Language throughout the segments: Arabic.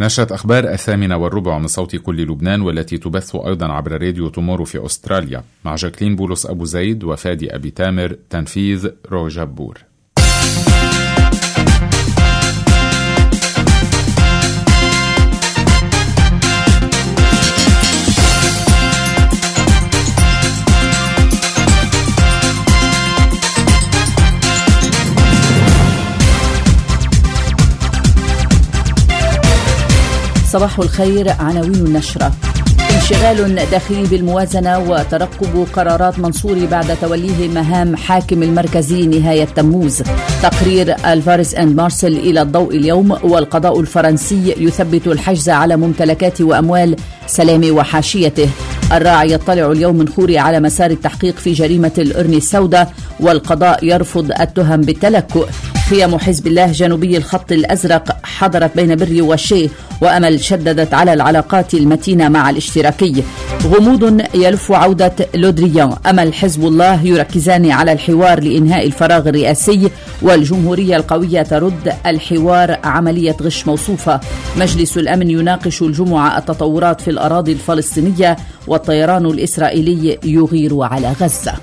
نشرة أخبار 8:15 من صوت كل لبنان، والتي تبث أيضا عبر راديو تومورو في أستراليا، مع جاكلين بولس أبو زيد وفادي أبي تامر. تنفيذ رو جبور. صباح الخير. عناوين النشرة: انشغال داخلي بالموازنة وترقب قرارات منصور بعد توليه مهام حاكم المركزي نهاية تموز. تقرير ألفاريز أند مارسل إلى الضوء اليوم. والقضاء الفرنسي يثبت الحجز على ممتلكات وأموال سلامي وحاشيته. الراعي يطلع اليوم من خوري على مسار التحقيق في جريمة القرن السوداء، والقضاء يرفض التهم بالتلكؤ. خيام حزب الله جنوبي الخط الأزرق حضرت بين بري والشي، وأمل شددت على العلاقات المتينة مع الاشتراكي. غموض يلف عودة لودريان. أمل حزب الله يركزان على الحوار لإنهاء الفراغ الرئاسي، والجمهورية القوية ترد الحوار عملية غش موصوفة. مجلس الأمن يناقش الجمعة التطورات في الأراضي الفلسطينية، والطيران الإسرائيلي يغير على غزة.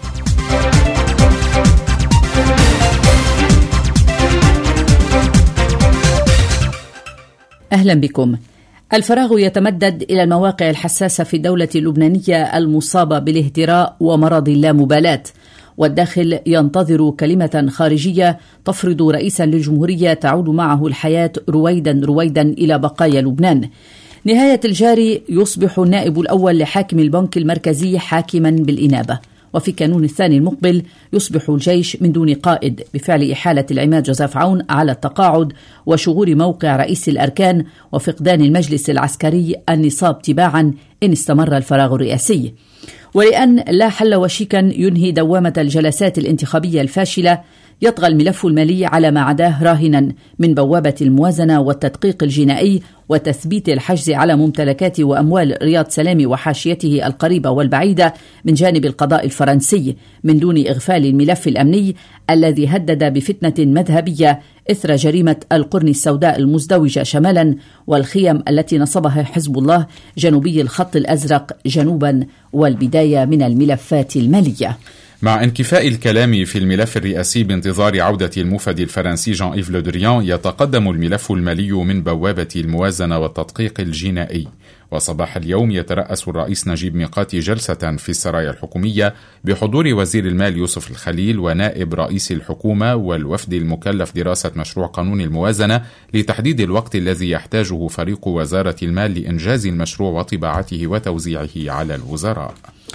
أهلا بكم. الفراغ يتمدد إلى المواقع الحساسة في الدولة اللبنانية المصابة بالاهتراء ومرض اللامبالاة، والداخل ينتظر كلمة خارجية تفرض رئيسا للجمهورية تعود معه الحياة رويدا إلى بقايا لبنان. نهاية الجاري يصبح النائب الأول لحاكم البنك المركزي حاكما بالإنابة، وفي كانون الثاني المقبل يصبح الجيش من دون قائد بفعل إحالة العماد جوزيف عون على التقاعد وشغور موقع رئيس الأركان وفقدان المجلس العسكري النصاب تباعا إن استمر الفراغ الرئاسي. ولأن لا حل وشيكا ينهي دوامة الجلسات الانتخابية الفاشلة، يطغى الملف المالي على ما عداه راهنا من بوابة الموازنة والتدقيق الجنائي وتثبيت الحجز على ممتلكات وأموال رياض سلامي وحاشيته القريبة والبعيدة من جانب القضاء الفرنسي، من دون إغفال الملف الأمني الذي هدد بفتنة مذهبية إثر جريمة القرن السوداء المزدوجة شمالا، والخيم التي نصبها حزب الله جنوبي الخط الأزرق جنوبا، والبداية من الملفات المالية. مع انكفاء الكلام في الملف الرئاسي بانتظار عودة الموفد الفرنسي جان إيف لودريان، يتقدم الملف المالي من بوابة الموازنة والتدقيق الجنائي. وصباح اليوم يترأس الرئيس نجيب ميقاتي جلسة في السرايا الحكومية بحضور وزير المال يوسف الخليل ونائب رئيس الحكومة والوفد المكلف دراسة مشروع قانون الموازنة لتحديد الوقت الذي يحتاجه فريق وزارة المال لإنجاز المشروع وطباعته وتوزيعه على الوزراء.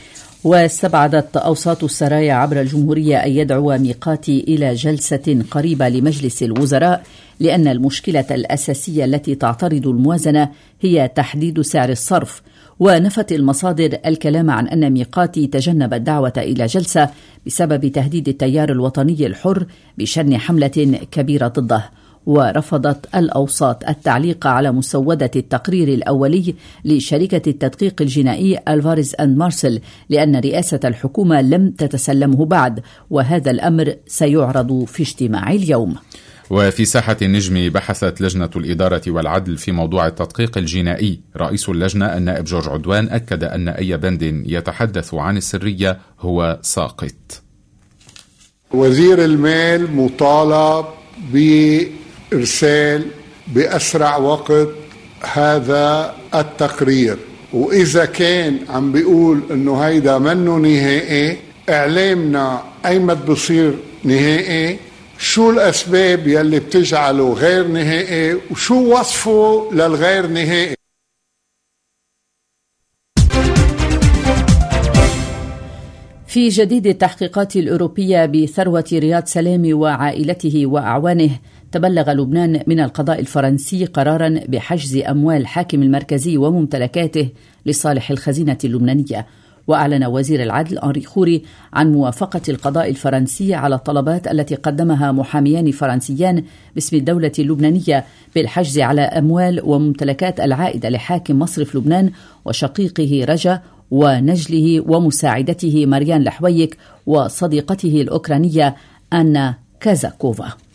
واستبعدت أوساط السرايا عبر الجمهورية أن يدعو ميقاتي إلى جلسة قريبة لمجلس الوزراء، لأن المشكلة الأساسية التي تعترض الموازنة هي تحديد سعر الصرف. ونفت المصادر الكلام عن أن ميقاتي تجنب الدعوة إلى جلسة بسبب تهديد التيار الوطني الحر بشن حملة كبيرة ضده. ورفضت الأوساط التعليق على مسودة التقرير الأولي لشركة التدقيق الجنائي ألفاريز أند مارسل، لأن رئاسة الحكومة لم تتسلمه بعد، وهذا الأمر سيعرض في اجتماع اليوم. وفي ساحة النجم بحثت لجنة الإدارة والعدل في موضوع التدقيق الجنائي. رئيس اللجنة النائب جورج عدوان أكد أن أي بند يتحدث عن السرية هو ساقط. وزير المال مطالب بإرسال بأسرع وقت هذا التقرير، وإذا كان عم بيقول إنه هيدا منه نهائي، إعلامنا أيمت بصير نهائي، شو الأسباب يلي بتجعله غير نهائي وشو وصفه للغير نهائي. في جديد التحقيقات الأوروبية بثروة رياض سلامي وعائلته وأعوانه، تبلغ لبنان من القضاء الفرنسي قرارا بحجز أموال حاكم المركزي وممتلكاته لصالح الخزينة اللبنانية. وأعلن وزير العدل أنري خوري عن موافقة القضاء الفرنسي على الطلبات التي قدمها محاميان فرنسيان باسم الدولة اللبنانية بالحجز على أموال وممتلكات العائدة لحاكم مصرف لبنان وشقيقه رجا ونجله ومساعدته مريان لحويك وصديقته الأوكرانية أنا كازاكوفا.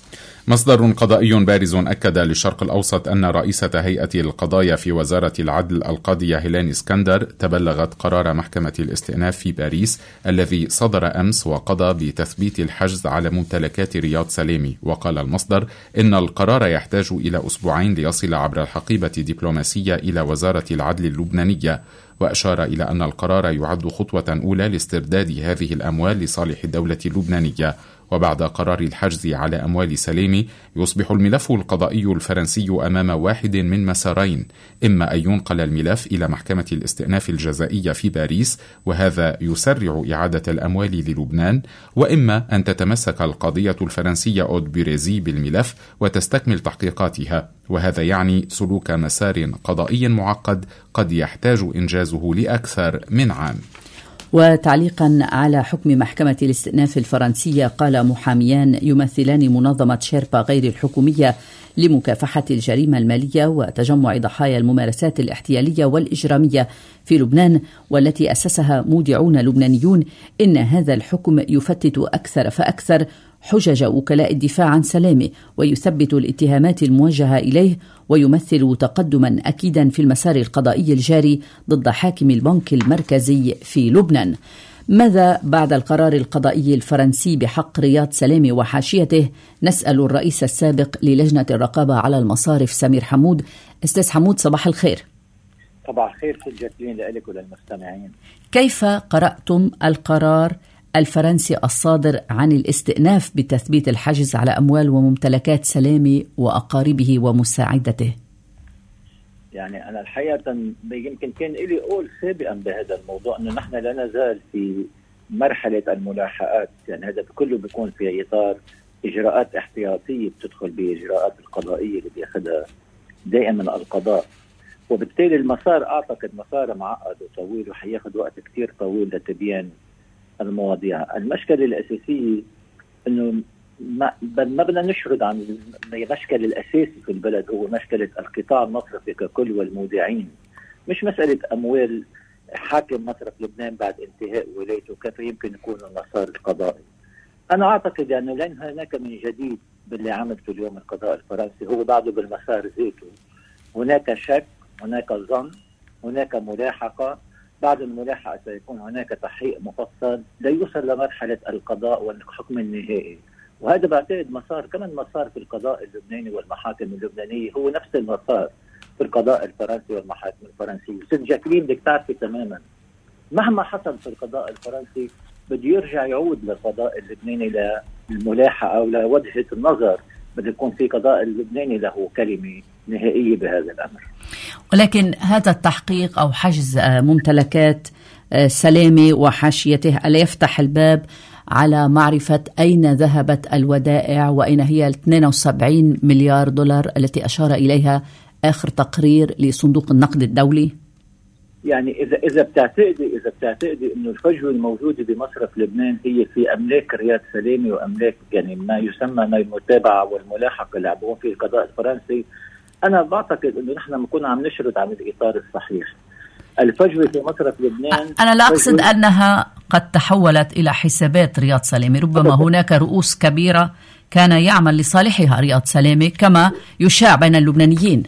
مصدر قضائي بارز أكد للشرق الأوسط أن رئيسة هيئة القضايا في وزارة العدل القاضية هيلين اسكندر تبلغت قرار محكمة الاستئناف في باريس الذي صدر أمس وقضى بتثبيت الحجز على ممتلكات رياض سليمي. وقال المصدر إن القرار يحتاج إلى أسبوعين ليصل عبر الحقيبة الدبلوماسية إلى وزارة العدل اللبنانية، وأشار إلى أن القرار يعد خطوة أولى لاسترداد هذه الأموال لصالح الدولة اللبنانية. وبعد قرار الحجز على أموال سليمي يصبح الملف القضائي الفرنسي أمام واحد من مسارين: إما أن ينقل الملف إلى محكمة الاستئناف الجزائية في باريس وهذا يسرع إعادة الأموال للبنان، وإما أن تتمسك القضية الفرنسية أود بيريزي بالملف وتستكمل تحقيقاتها، وهذا يعني سلوك مسار قضائي معقد قد يحتاج إنجازه لأكثر من عام. وتعليقا على حكم محكمة الاستئناف الفرنسية، قال محاميان يمثلان منظمة شيربا غير الحكومية لمكافحة الجريمة المالية وتجمع ضحايا الممارسات الاحتيالية والإجرامية في لبنان والتي أسسها مودعون لبنانيون، إن هذا الحكم يفتت أكثر فأكثر حجج وكلاء الدفاع عن سلامه ويثبت الاتهامات الموجهة إليه، ويمثل تقدما أكيدا في المسار القضائي الجاري ضد حاكم البنك المركزي في لبنان. ماذا بعد القرار القضائي الفرنسي بحق رياض سلامي وحاشيته؟ نسأل الرئيس السابق للجنة الرقابة على المصارف سمير حمود. أستاذ حمود، صباح الخير. صباح الخير سجلين لك وللمستمعين. كيف قرأتم القرار الفرنسي الصادر عن الاستئناف بتثبيت الحجز على أموال وممتلكات سلامي وأقاربه ومساعدته؟ يعني أنا الحقيقة يمكن كان لي قول سابقا بهذا الموضوع أنه نحن لا نزال في مرحلة الملاحقات، يعني هذا كله بيكون في إطار إجراءات احتياطية بتدخل بإجراءات القضائية اللي بياخدها دائما القضاء، وبالتالي المسار أعتقد مسار معقد وطويل وحياخد وقت كتير طويل لتبيان المواضيع. المشكلة الأساسية أنه ما بدنا نشرد عن المشكلة الأساسي في البلد، هو مشكلة القطاع المصرفي ككل والمودعين، مش مسألة أموال حاكم مصرف لبنان بعد انتهاء ولايته كيف يمكن يكون المسار القضائي. أنا أعتقد أنه لن هناك من جديد باللي عملته اليوم القضاء الفرنسي، هو بعده بالمسار ذاته. هناك شك، هناك ظن، هناك ملاحقة، بعد الملاحقة سيكون هناك تحقيق مفصل ليوصل لمرحلة القضاء والحكم النهائي. وهذا بعتقد مسار كمان مسار في القضاء اللبناني والمحاكم اللبنانية، هو نفس المسار في القضاء الفرنسي والمحاكم الفرنسية. ست جاكلين بدك تعرفي تماما مهما حصل في القضاء الفرنسي بده يرجع يعود للقضاء اللبناني للملاحقة أو لوجهة النظر، بده يكون في قضاء اللبناني له كلمة نهائية بهذا الأمر. ولكن هذا التحقيق أو حجز ممتلكات سلامي وحاشيته ألا يفتح الباب على معرفة أين ذهبت الودائع وأين هي 72 مليار دولار التي أشار إليها آخر تقرير لصندوق النقد الدولي؟ يعني إذا بتعتقدي إنه الفجوة الموجودة بمصرف لبنان هي في أملاك رياض سلامي وأملاك يعني ما يسمى المتابعة والملاحقة اللي عم في القضاء الفرنسي، أنا بعتقد إنه نحن بنكون عم نشرد عن الإطار الصحيح. الفجوة في مصرف لبنان، أنا لا أقصد أنها قد تحولت إلى حسابات رياض سلامي، ربما هناك رؤوس كبيرة كان يعمل لصالحها رياض سلامي كما يشاع بين اللبنانيين.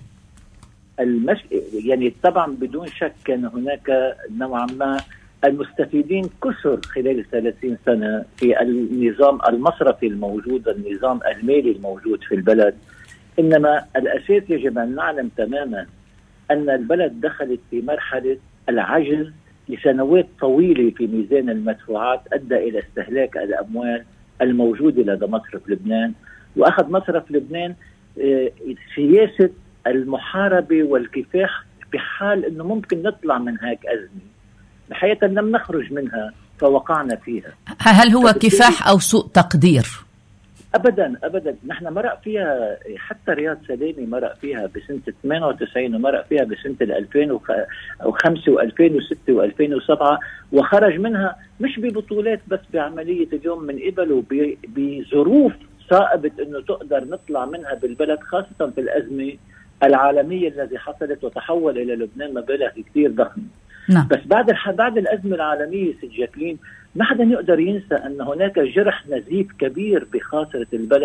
يعني طبعا بدون شك كان هناك نوعا ما المستفيدين كثر خلال 30 سنة في النظام المصرفي الموجود، النظام المالي الموجود في البلد. إنما الأساس يجب أن نعلم تماما أن البلد دخلت في مرحلة العجز لسنوات طويلة في ميزان المدفوعات، أدى إلى استهلاك الأموال الموجودة لدى مصرف لبنان، وأخذ مصرف لبنان سياسة المحاربة والكفاح بحال أنه ممكن نطلع من هيك أزمة. الحقيقة لم نخرج منها فوقعنا فيها. هل هو كفاح أو سوء تقدير؟ أبدا أبدا، نحن مرق فيها، حتى رياض سلامي مرق فيها بسنة 98 ومرق فيها بسنة 2005 و2006 و2007 وخرج منها مش ببطولات بس بعملية اليوم من قبله بظروف صائبة أنه تقدر نطلع منها بالبلد، خاصة في الأزمة العالمية التي حصلت وتحول إلى لبنان مبالغ كتير ضخمة. نعم. بس بعد الأزمة العالمية ست جاكلين ما حدا يقدر ينسى أن هناك جرح نزيف كبير بخاصرة البلد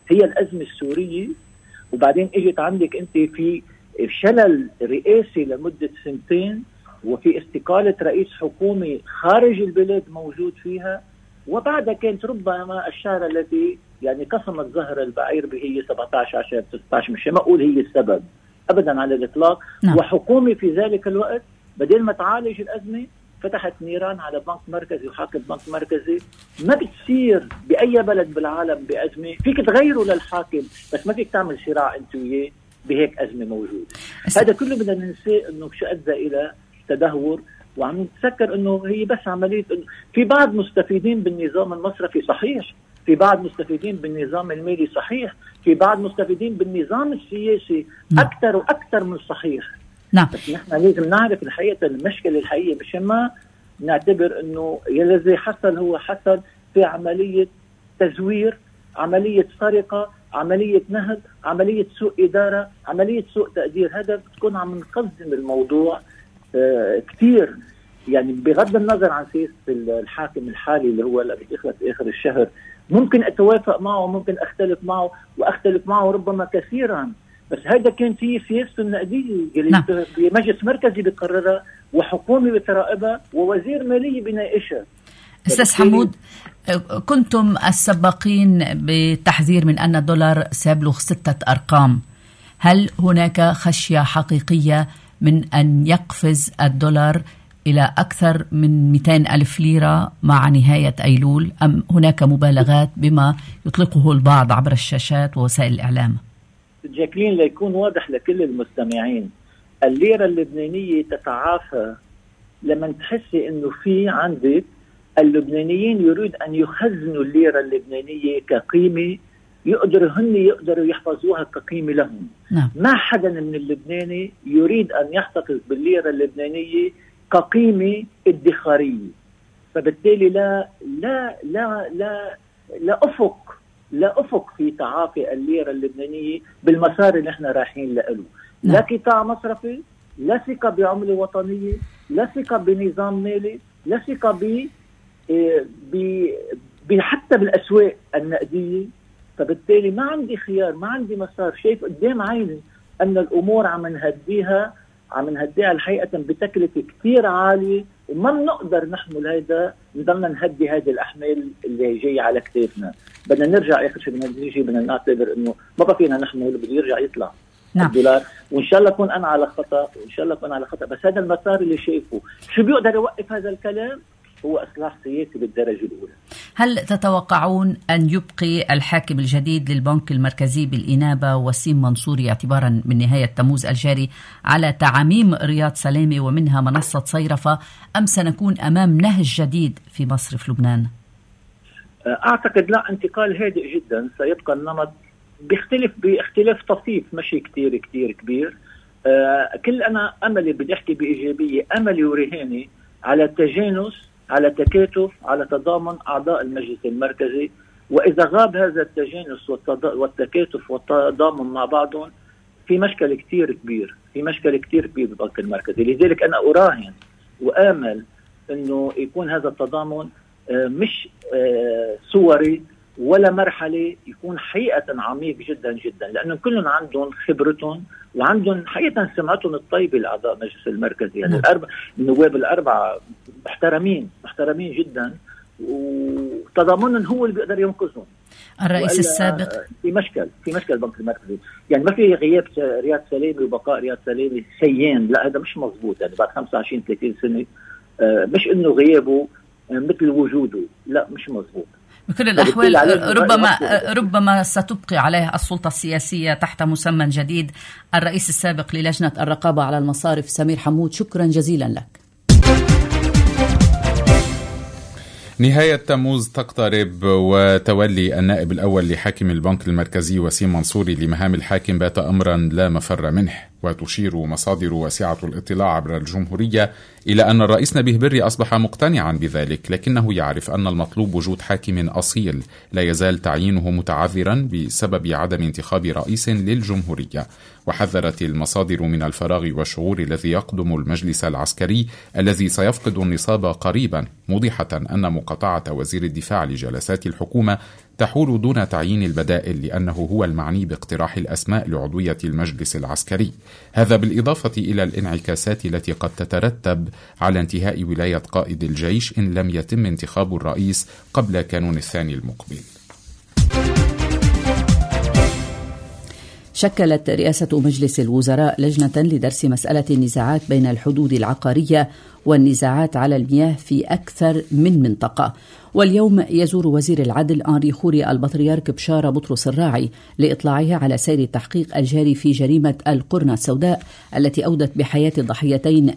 هي الأزمة السورية، وبعدين اجت عندك انت في شلل رئاسي لمدة 2 سنين، وفي استقالة رئيس حكومي خارج البلاد موجود فيها، وبعدها كانت ربما الشهرة التي يعني قسمت ظهر البعير هي 17/10/16، مش ما اقول هي السبب ابدا على الاطلاق. وحكومة في ذلك الوقت بدل ما تعالج الأزمة فتحت نيران على بنك مركزي وحاكم بنك مركزي. ما بتصير بأي بلد بالعالم بأزمة فيك تغيره للحاكم، بس ما فيك تعمل صراع انت وياه بهيك أزمة موجود. هذا كله بدنا ننسى انه شو أدى إلى تدهور، وعم نتذكر انه هي بس عملية إنه في بعض مستفيدين بالنظام المصرفي صحيح، في بعض مستفيدين بالنظام المالي صحيح، في بعض مستفيدين بالنظام السياسي أكثر وأكثر من صحيح. نعم. بس نحن لازم نعرف الحقيقة المشكلة الحقيقية، مش ما نعتبر انه الذي حصل هو حصل في عملية تزوير، عملية سرقة، عملية نهب، عملية سوء إدارة، عملية سوء تقدير. هذا بتكون عم نقزم الموضوع كتير، يعني بغض النظر عن سياسة الحاكم الحالي اللي هو اللي بيخلص آخر الشهر. ممكن أتوافق معه، ممكن أختلف معه، وأختلف معه ربما كثيرا، بس هذا كانت هي سياسته النقدية اللي بمجلس مركزي بيقررها، وحكومة بتراقبها، ووزير مالية بيناقشها. أستاذ حمود، كنتم السباقين بالتحذير من أن الدولار سيبلغ 6 أرقام. هل هناك خشية حقيقية من أن يقفز الدولار إلى أكثر من 200,000 ليرة مع نهاية أيلول، أم هناك مبالغات بما يطلقه البعض عبر الشاشات ووسائل الإعلام؟ جاكلين، ليكون واضح لكل المستمعين، الليرة اللبنانية تتعافى لما تحسي انه في عندك اللبنانيين يريد ان يخزنوا الليرة اللبنانية كقيمة يقدروا يحفظوها كقيمة لهم. ما حدا من اللبناني يريد ان يحتفظ بالليرة اللبنانية كقيمة ادخارية، فبالتالي لا أفق في تعافي الليرة اللبنانية بالمسار اللي احنا رايحين له. لا قطاع مصرفي، لا ثقة بعملة وطنية، لا ثقة بنظام مالي، لا ثقة حتى بالأسواق النقدية. فبالتالي ما عندي خيار، ما عندي مسار. شايف قدام عيني أن الأمور عم نهديها الحقيقة بتكلفة كتير عالية، وما بنقدر نحمل هذا، نضلنا نهدي هذه الأحمال اللي جاية على كتافنا. بدنا نرجع آخر شيء بدنا نعتبر إنه ما بقى فينا نحمل، بده يرجع يطلع الدولار. وإن شاء الله أكون أنا على خطأ، بس هذا المسار اللي شايفه. شو بيقدر يوقف هذا الكلام؟ هو إصلاح سياسي بالدرجة الأولى. هل تتوقعون أن يبقي الحاكم الجديد للبنك المركزي بالإنابة وسيم منصوري اعتبارا من نهاية تموز الجاري على تعميم رياض سلامة ومنها منصة صيرفة، أم سنكون أمام نهج جديد في مصرف لبنان؟ أعتقد لا، انتقال هادئ جدا. سيبقى النمط بيختلف باختلاف طفيف، مشي كتير كبير. كل أنا أملي بدي أحكي بإيجابية، أملي ورهاني على تجانس، على تكاتف، على تضامن أعضاء المجلس المركزي. وإذا غاب هذا التجانس والتكاتف والتضامن مع بعضهم في مشكلة كتير كبير بالبنك المركزي. لذلك أنا أراهن وآمل أنه يكون هذا التضامن مش صوري ولا مرحلة، يكون حقيقة عميق جدا جدا، لأنه كلهم عندهم خبرتهم وعندهم حقيقة سمعتهم الطيبة لأعضاء مجلس المركزي. يعني النواب الأربعة محترمين جدا، وتضامنهم هو اللي بيقدر ينقذهم. الرئيس السابق في مشكل البنك المركزي، يعني ما في غياب رياض سلامة وبقاء رياض سلامة شيئين، لا هذا مش مزبوط. يعني بعد 25-30 سنة مش إنه غيابه مثل وجوده، لا مش مزبوط. بكل الأحوال ربما ستبقي عليه السلطة السياسية تحت مسمى جديد. الرئيس السابق للجنة الرقابة على المصارف سمير حمود، شكرا جزيلا لك. نهاية تموز تقترب، وتولي النائب الأول لحاكم البنك المركزي وسيم منصوري لمهام الحاكم بات أمرا لا مفر منه. وتشير مصادر واسعة الاطلاع عبر الجمهورية إلى أن الرئيس نبيه بري أصبح مقتنعا بذلك، لكنه يعرف أن المطلوب وجود حاكم أصيل لا يزال تعيينه متعذرا بسبب عدم انتخاب رئيس للجمهورية. وحذرت المصادر من الفراغ والشعور الذي يقدم المجلس العسكري الذي سيفقد النصاب قريبا، موضحة أن مقاطعة وزير الدفاع لجلسات الحكومة تحول دون تعيين البدائل لأنه هو المعني باقتراح الأسماء لعضوية المجلس العسكري. هذا بالإضافة إلى الانعكاسات التي قد تترتب على انتهاء ولاية قائد الجيش إن لم يتم انتخاب الرئيس قبل كانون الثاني المقبل. شكلت رئاسة مجلس الوزراء لجنة لدرس مسألة النزاعات بين الحدود العقارية والنزاعات على المياه في أكثر من منطقة. واليوم يزور وزير العدل أنري خوري البطريرك بشارة بطرس الراعي لإطلاعها على سير التحقيق الجاري في جريمة القرنة السوداء التي أودت بحياة الضحيتين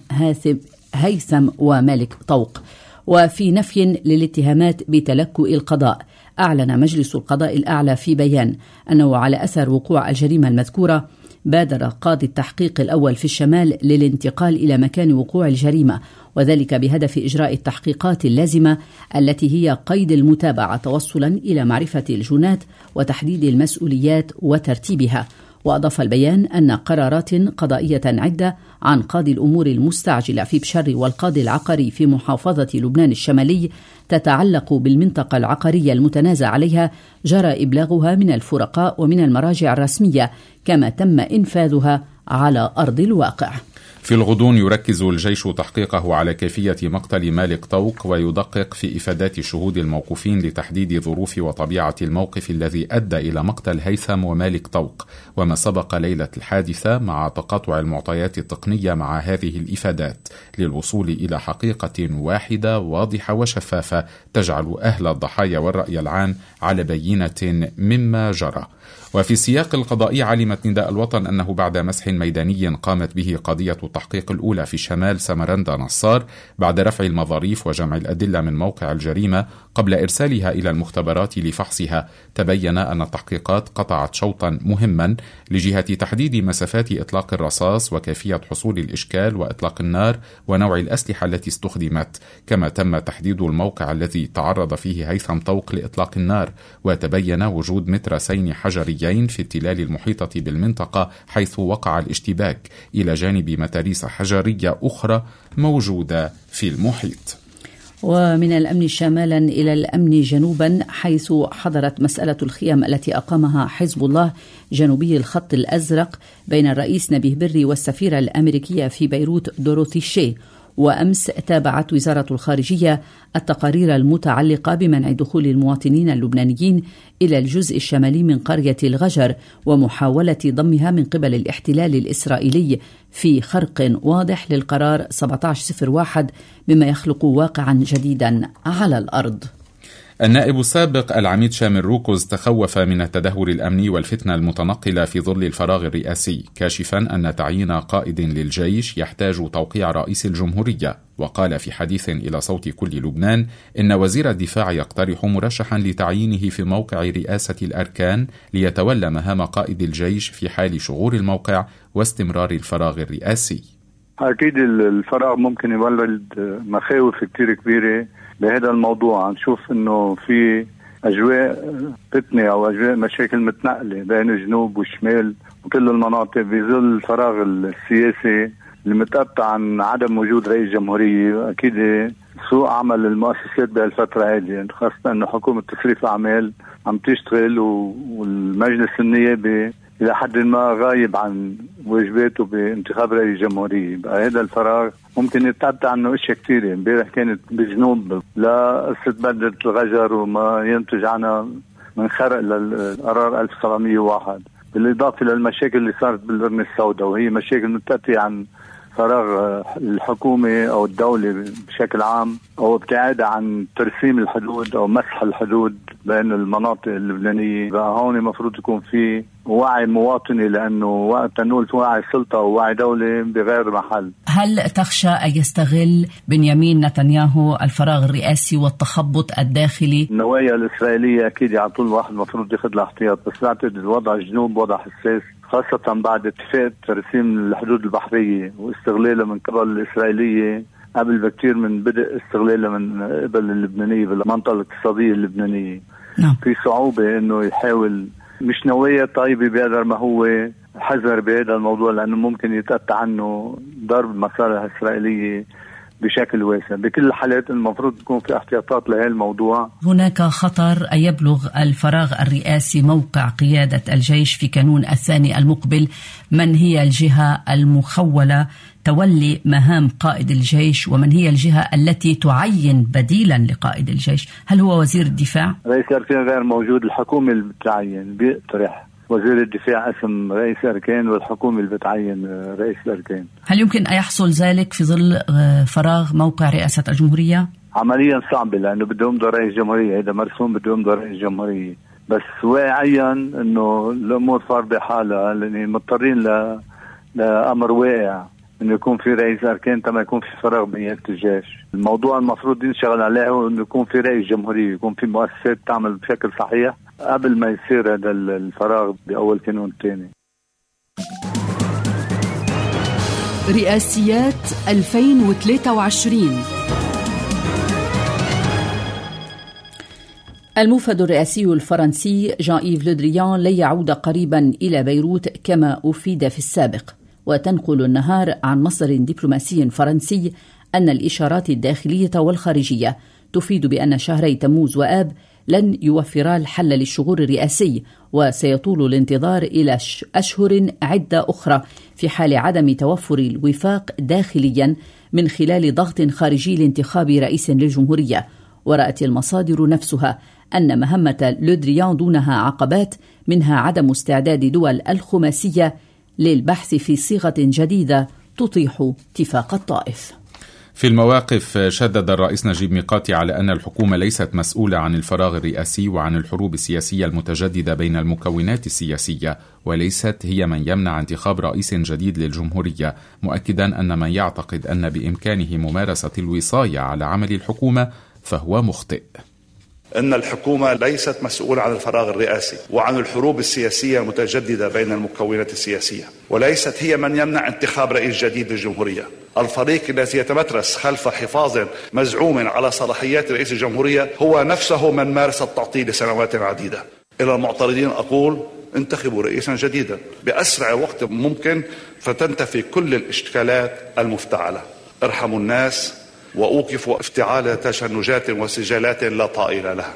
هيثم ومالك طوق. وفي نفي للاتهامات بتلكؤ القضاء، أعلن مجلس القضاء الأعلى في بيان أنه على أثر وقوع الجريمة المذكورة بادر قاضي التحقيق الأول في الشمال للانتقال إلى مكان وقوع الجريمة، وذلك بهدف إجراء التحقيقات اللازمة التي هي قيد المتابعة توصلا إلى معرفة الجنات وتحديد المسؤوليات وترتيبها. وأضاف البيان أن قرارات قضائية عدة عن قاضي الأمور المستعجلة في بشر والقاضي العقاري في محافظة لبنان الشمالي تتعلق بالمنطقة العقارية المتنازع عليها جرى إبلاغها من الفرقاء ومن المراجع الرسمية، كما تم إنفاذها على أرض الواقع. في الغضون يركز الجيش تحقيقه على كيفية مقتل مالك طوق ويدقق في إفادات الشهود الموقوفين لتحديد ظروف وطبيعة الموقف الذي أدى إلى مقتل هيثم ومالك طوق وما سبق ليلة الحادثة، مع تقاطع المعطيات التقنية مع هذه الإفادات للوصول إلى حقيقة واحدة واضحة وشفافة تجعل أهل الضحايا والرأي العام على بينة مما جرى. وفي السياق القضائي علمت نداء الوطن أنه بعد مسح ميداني قامت به قضية التحقيق الأولى في شمال سمرندا نصار بعد رفع المظاريف وجمع الأدلة من موقع الجريمة قبل إرسالها إلى المختبرات لفحصها، تبين أن التحقيقات قطعت شوطا مهما لجهة تحديد مسافات إطلاق الرصاص وكيفية حصول الإشكال وإطلاق النار ونوع الأسلحة التي استخدمت، كما تم تحديد الموقع الذي تعرض فيه هيثم طوق لإطلاق النار، وتبين وجود مترسين حجريين في التلال المحيطة بالمنطقة حيث وقع الاشتباك، إلى جانب متاريس حجرية أخرى موجودة في المحيط. ومن الأمن شمالا إلى الأمن جنوبا، حيث حضرت مسألة الخيام التي أقامها حزب الله جنوبي الخط الأزرق بين الرئيس نبيه بري والسفيرة الأمريكية في بيروت دوروثي شي. وأمس تابعت وزارة الخارجية التقارير المتعلقة بمنع دخول المواطنين اللبنانيين إلى الجزء الشمالي من قرية الغجر ومحاولة ضمها من قبل الاحتلال الإسرائيلي في خرق واضح للقرار 1701، مما يخلق واقعا جديدا على الأرض. النائب السابق العميد شامل روكوز تخوف من التدهور الأمني والفتنة المتنقلة في ظل الفراغ الرئاسي، كاشفا أن تعيين قائد للجيش يحتاج توقيع رئيس الجمهورية. وقال في حديث إلى صوت كل لبنان إن وزير الدفاع يقترح مرشحا لتعيينه في موقع رئاسة الأركان ليتولى مهام قائد الجيش في حال شغور الموقع واستمرار الفراغ الرئاسي. أكيد الفراغ ممكن يولد مخاوف كتير كبيرة بهذا الموضوع. نشوف إنه في أجواء فتنة أو أجواء مشاكل متنقلة بين الجنوب والشمال وكل المناطق بظل الفراغ السياسي المتقطع عن عدم وجود رئيس جمهورية. أكيد سوء عمل المؤسسات بهالفترة هذه، خاصة إنه حكومة تصريف أعمال عم تشتغل والمجلس النيابي إلى حد ما غايب عن واجباته بانتخاب رئيس جمهورية. هذا الفراغ ممكن يتعدى عنه اشياء كثيرة. امبارح كانت بجنوب لا قصة بدلة الغجر وما ينتج عنها من خرق للقرار 1701، بالإضافة للمشاكل اللي صارت بالقرن السوداء، وهي مشاكل متأتية عن فراغ الحكومة أو الدولة بشكل عام أو ابتعادها عن ترسيم الحدود أو مسح الحدود بين المناطق اللبنانية. هون المفروض يكون في وعي مواطني، لأنه وقت نقول وعي سلطة أو وعي دولة بغير محل. هل تخشى أن يستغل بنيامين نتنياهو الفراغ الرئاسي والتخبط الداخلي؟ النوايا الإسرائيلية أكيد على طول واحد مفروض ياخذ الاحتياط، بس بعتقد الوضع الجنوب وضع حساس، خاصة بعد اتفاق ترسيم الحدود البحرية واستغلالها من قبل الإسرائيلية قبل بكتير من بدء استغلالها من قبل اللبنانية بالمنطقة الاقتصادية اللبنانية. في صعوبة إنه يحاول، مش نوايا طيبة بقدر ما هو حذر بهذا الموضوع، لأنه ممكن يتأتى عنه ضرب مصالح إسرائيلية بشكل واسع. بكل الحالات المفروض تكون في احتياطات لهذا الموضوع. هناك خطر أن يبلغ الفراغ الرئاسي موقع قيادة الجيش في كانون الثاني المقبل. من هي الجهة المخولة تولي مهام قائد الجيش، ومن هي الجهة التي تعين بديلا لقائد الجيش؟ هل هو وزير الدفاع؟ رئيس الأركان غير موجود، الحكومة اللي بتعين بيقترح وزير الدفاع اسم رئيس الأركان، والحكومة اللي بتعين رئيس الأركان. هل يمكن أن يحصل ذلك في ظل فراغ موقع رئاسة الجمهورية؟ عمليا صعبة، لأنه بده يمضي رئيس جمهورية، إذا مرسوم بده يمضي رئيس جمهورية، بس واقعيا إنه الأمور صار بحالها، لأن مضطرين لأمر واقع إنه يكون في رئيس أركان تما يكون في فراغ بقيادة الجيش. الموضوع المفروض ينشغل عليه هو إنه يكون في رئيس جمهورية، يكون في مؤسسات تعمل بشكل صحيح قبل ما يصير هذا الفراغ بأول كانون الثاني. رئاسيات 2023. الموفد الرئاسي الفرنسي جان إيف لو دريان لن يعود قريبا إلى بيروت كما أفيد في السابق. وتنقل النهار عن مصدر دبلوماسي فرنسي أن الإشارات الداخلية والخارجية تفيد بأن شهري تموز وآب لن يوفرا الحل للشغور الرئاسي، وسيطول الانتظار إلى أشهر عدة أخرى في حال عدم توفر الوفاق داخليا من خلال ضغط خارجي لانتخاب رئيس للجمهورية. ورأت المصادر نفسها أن مهمة لو دريان دونها عقبات، منها عدم استعداد دول الخماسية للبحث في صيغة جديدة تطيح اتفاق الطائف. في المواقف شدد الرئيس نجيب ميقاتي على أن الحكومة ليست مسؤولة عن الفراغ الرئاسي وعن الحروب السياسية المتجددة بين المكونات السياسية، وليست هي من يمنع انتخاب رئيس جديد للجمهورية، مؤكدا أن من يعتقد أن بإمكانه ممارسة الوصاية على عمل الحكومة فهو مخطئ. أن الحكومة ليست مسؤولة عن الفراغ الرئاسي وعن الحروب السياسية المتجددة بين المكونات السياسية، وليست هي من يمنع انتخاب رئيس جديد للجمهورية. الفريق الذي يتمترس خلف حفاظ مزعوم على صلاحيات رئيس الجمهورية هو نفسه من مارس التعطيل لسنوات عديدة. إلى المعترضين أقول: انتخبوا رئيسا جديدا بأسرع وقت ممكن فتنتفي كل الاشكالات المفتعلة. ارحموا الناس وأوقفوا افتعال تشنجات وسجالات لا طائل لها.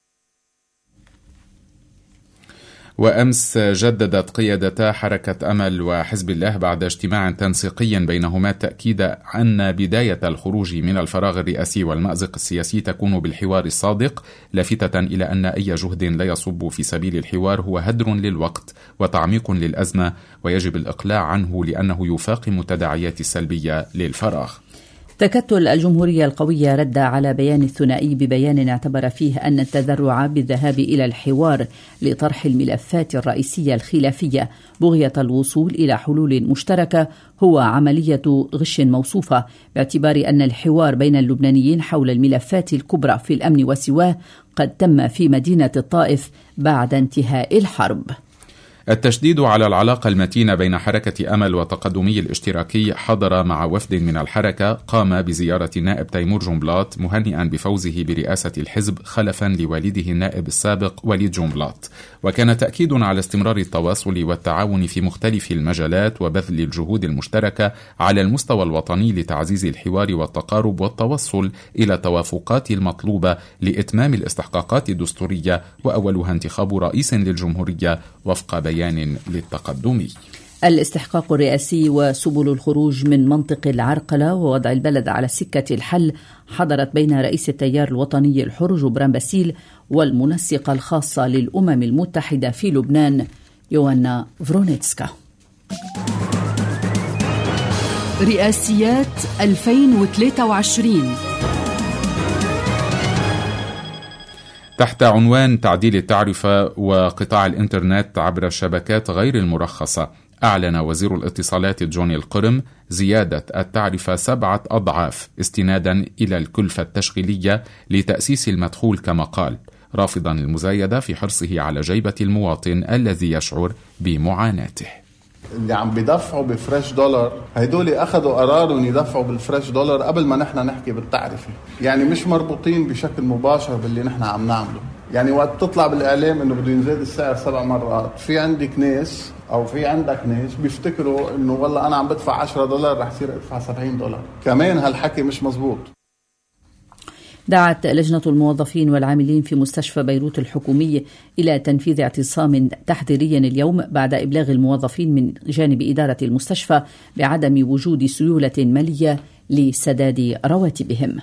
وأمس جددت قيادتا حركة أمل وحزب الله بعد اجتماع تنسيقي بينهما التأكيد أن بداية الخروج من الفراغ الرئاسي والمأزق السياسي تكون بالحوار الصادق، لافتة إلى أن أي جهد لا يصب في سبيل الحوار هو هدر للوقت وتعميق للأزمة، ويجب الإقلاع عنه لأنه يفاقم التداعيات السلبية للفراغ. تكتل الجمهورية القوية رد على بيان الثنائي ببيان اعتبر فيه أن التذرع بالذهاب إلى الحوار لطرح الملفات الرئيسية الخلافية بغية الوصول إلى حلول مشتركة هو عملية غش موصوفة، باعتبار أن الحوار بين اللبنانيين حول الملفات الكبرى في الأمن وسواه قد تم في مدينة الطائف بعد انتهاء الحرب. التشديد على العلاقة المتينة بين حركة أمل وتقدمي الاشتراكي حضر مع وفد من الحركة قام بزيارة النائب تيمور جنبلاط مهنئا بفوزه برئاسة الحزب خلفا لوالده النائب السابق وليد جنبلاط، وكان تأكيد على استمرار التواصل والتعاون في مختلف المجالات وبذل الجهود المشتركة على المستوى الوطني لتعزيز الحوار والتقارب والتوصل إلى توافقات المطلوبة لإتمام الاستحقاقات الدستورية، وأولها انتخاب رئيس للجمهورية وفق بيان للتقدمي. الاستحقاق الرئاسي وسبل الخروج من منطق العرقلة ووضع البلد على سكة الحل حضرت بين رئيس التيار الوطني الحر جبران باسيل والمنسقة الخاصة للأمم المتحدة في لبنان يوانا فرونيتسكا. رئاسيات 2023 تحت عنوان تعديل التعرفة وقطاع الإنترنت عبر الشبكات غير المرخصة، أعلن وزير الاتصالات جوني القرم زيادة التعرفة 7 أضعاف استنادا إلى الكلفة التشغيلية لتأسيس المدخول كما قال، رافضا المزايدة في حرصه على جيبة المواطن الذي يشعر بمعاناته. اللي عم بيدفعوا بفريش دولار هيدول أخذوا قرارهم يدفعوا بالفريش دولار قبل ما نحن نحكي بالتعرفة، يعني مش مربوطين بشكل مباشر باللي نحن عم نعمله. يعني وقت تطلع بالإعلام إنه بده ينزل السعر 7 مرات، في عندك ناس أو في عندك ناس بيفتكروا إنه والله أنا عم بدفع $10 رح يصير أدفع $70. كمان هالحكي مش مزبوط. دعت لجنة الموظفين والعاملين في مستشفى بيروت الحكومي إلى تنفيذ اعتصام تحضيري اليوم بعد إبلاغ الموظفين من جانب إدارة المستشفى بعدم وجود سيولة مالية لسداد رواتبهم.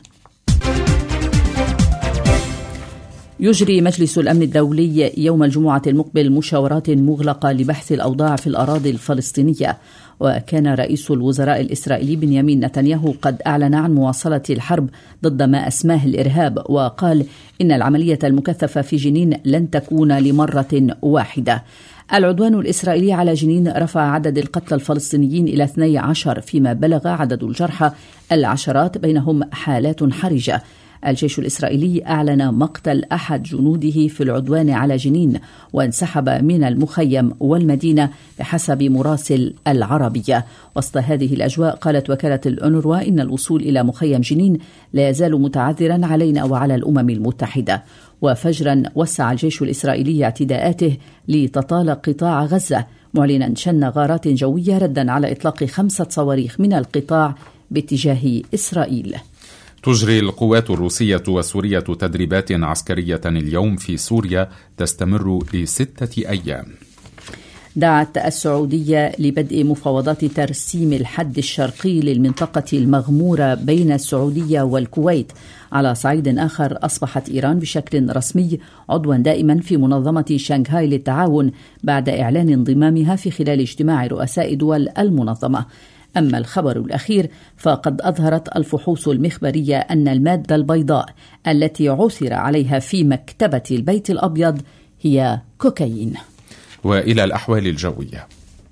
يجري مجلس الأمن الدولي يوم الجمعة المقبل مشاورات مغلقة لبحث الأوضاع في الأراضي الفلسطينية، وكان رئيس الوزراء الإسرائيلي بنيامين نتنياهو قد أعلن عن مواصلة الحرب ضد ما أسماه الإرهاب، وقال إن العملية المكثفة في جنين لن تكون لمرة واحدة. العدوان الإسرائيلي على جنين رفع عدد القتلى الفلسطينيين إلى 12، فيما بلغ عدد الجرحى العشرات بينهم حالات حرجة. الجيش الإسرائيلي أعلن مقتل أحد جنوده في العدوان على جنين، وانسحب من المخيم والمدينة بحسب مراسل العربية. وسط هذه الأجواء قالت وكالة الأونروا إن الوصول إلى مخيم جنين لا يزال متعذرا علينا وعلى الأمم المتحدة. وفجرا وسع الجيش الإسرائيلي اعتداءاته لتطال قطاع غزة، معلنا شن غارات جوية ردا على إطلاق 5 صواريخ من القطاع باتجاه إسرائيل. تجري القوات الروسية والسورية تدريبات عسكرية اليوم في سوريا تستمر ل6 أيام. دعت السعودية لبدء مفاوضات ترسيم الحد الشرقي للمنطقة المغمورة بين السعودية والكويت. على صعيد آخر، أصبحت إيران بشكل رسمي عضوا دائما في منظمة شنغهاي للتعاون بعد إعلان انضمامها في خلال اجتماع رؤساء دول المنظمة. أما الخبر الأخير فقد أظهرت الفحوص المخبرية أن المادة البيضاء التي عثر عليها في مكتبة البيت الأبيض هي كوكايين. وإلى الأحوال الجوية.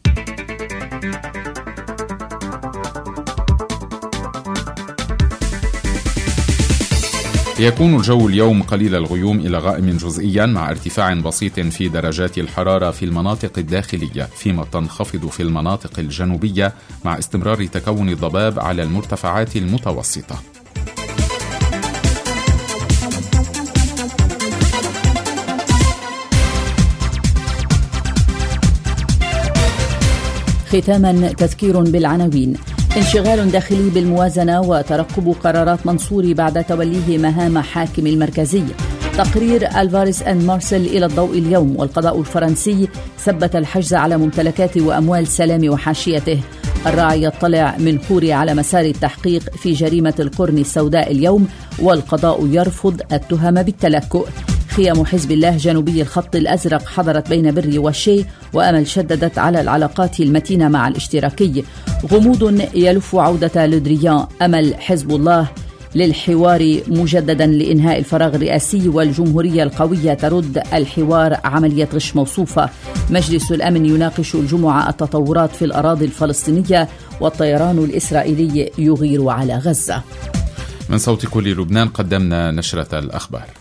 يكون الجو اليوم قليل الغيوم إلى غائم جزئيا مع ارتفاع بسيط في درجات الحرارة في المناطق الداخلية، فيما تنخفض في المناطق الجنوبية مع استمرار تكون الضباب على المرتفعات المتوسطة. ختاما تذكير بالعناوين. انشغال داخلي بالموازنة وترقب قرارات منصور بعد توليه مهام حاكم المركزي. تقرير ألفاريز أند مارسيل إلى الضوء اليوم. والقضاء الفرنسي ثبت الحجز على ممتلكات وأموال سلام وحاشيته. الراعي يطلع من خوري على مسار التحقيق في جريمة القرن السوداء اليوم، والقضاء يرفض التهم بالتلكؤ. خيام حزب الله جنوبي الخط الأزرق حضرت بين بري والشي، وأمل شددت على العلاقات المتينة مع الاشتراكي. غموض يلف عودة لودريان. أمل حزب الله للحوار مجددا لإنهاء الفراغ الرئاسي، والجمهورية القوية ترد الحوار عملية غش موصوفة. مجلس الأمن يناقش الجمعة التطورات في الأراضي الفلسطينية، والطيران الإسرائيلي يغير على غزة. من صوت كل لبنان قدمنا نشرة الأخبار.